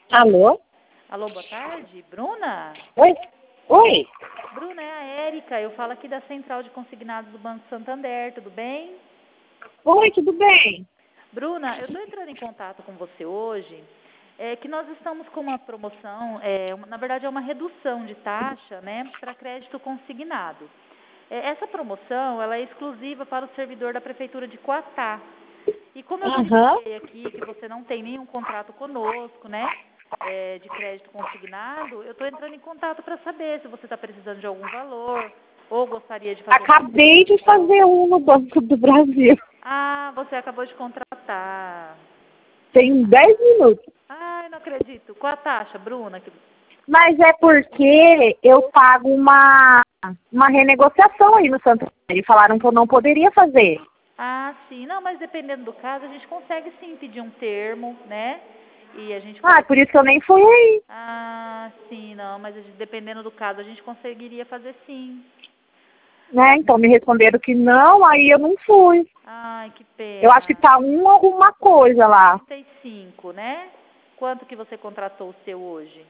Alô? Alô, boa tarde. Bruna? Oi? Oi? Bruna, é a Érica. Eu falo aqui da Central de Consignados do Banco Santander, tudo bem? Oi, tudo bem? Bruna, eu estou entrando em contato com você hoje, que nós estamos com uma promoção, na verdade é uma redução de taxa, né, para crédito consignado. Essa promoção, ela é exclusiva para o servidor da Prefeitura de Coatá. E como eu Aham. verifiquei aqui que você não tem nenhum contrato conosco, né, de crédito consignado, eu estou entrando em contato para saber se você está precisando de algum valor ou gostaria de fazer uma Acabei de reserva. fazer um no Banco do Brasil. Ah, você acabou de contratar. Tem 10 minutos. Ai, não acredito. Qual a taxa, Bruna? Mas é porque eu pago uma renegociação aí no Santander. E falaram que eu não poderia fazer. Ah, sim. Não, mas dependendo do caso, a gente consegue sim pedir um termo, né? E a gente Ah, coloca. por isso que eu nem fui aí. Ah, sim, não, mas dependendo do caso, a gente conseguiria fazer sim. Né? Então me responderam que não, aí eu não fui. Ai, que Eu acho que pena. tá alguma coisa lá. 35, né? Quanto que você contratou o seu hoje?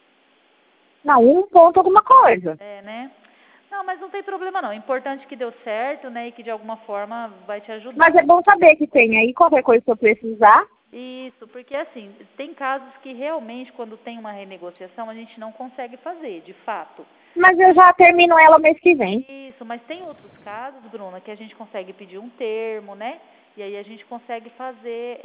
Não, um ponto alguma coisa. É, né? Não, mas não tem problema não. Importante que deu certo, né? E que de alguma forma vai te Mas ajudar. é bom saber que tem aí qualquer coisa que eu precisar. Isso, porque assim, tem casos que realmente quando tem uma renegociação a gente não consegue fazer, de fato. Mas eu já termino ela mês que vem. Isso, mas tem outros casos, Bruna, que a gente consegue pedir um termo, né? E aí a gente consegue fazer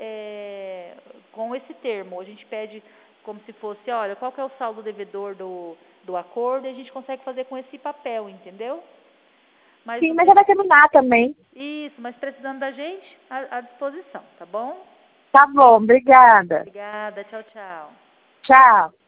com esse termo. A gente pede como se fosse, olha, qual que é o saldo devedor do acordo, e a gente consegue fazer com esse papel, entendeu? Mas Sim, não mas já tem. vai terminar também. Isso, mas precisando da gente, à disposição, tá bom? Tá bom, obrigada. Obrigada, tchau, tchau. Tchau.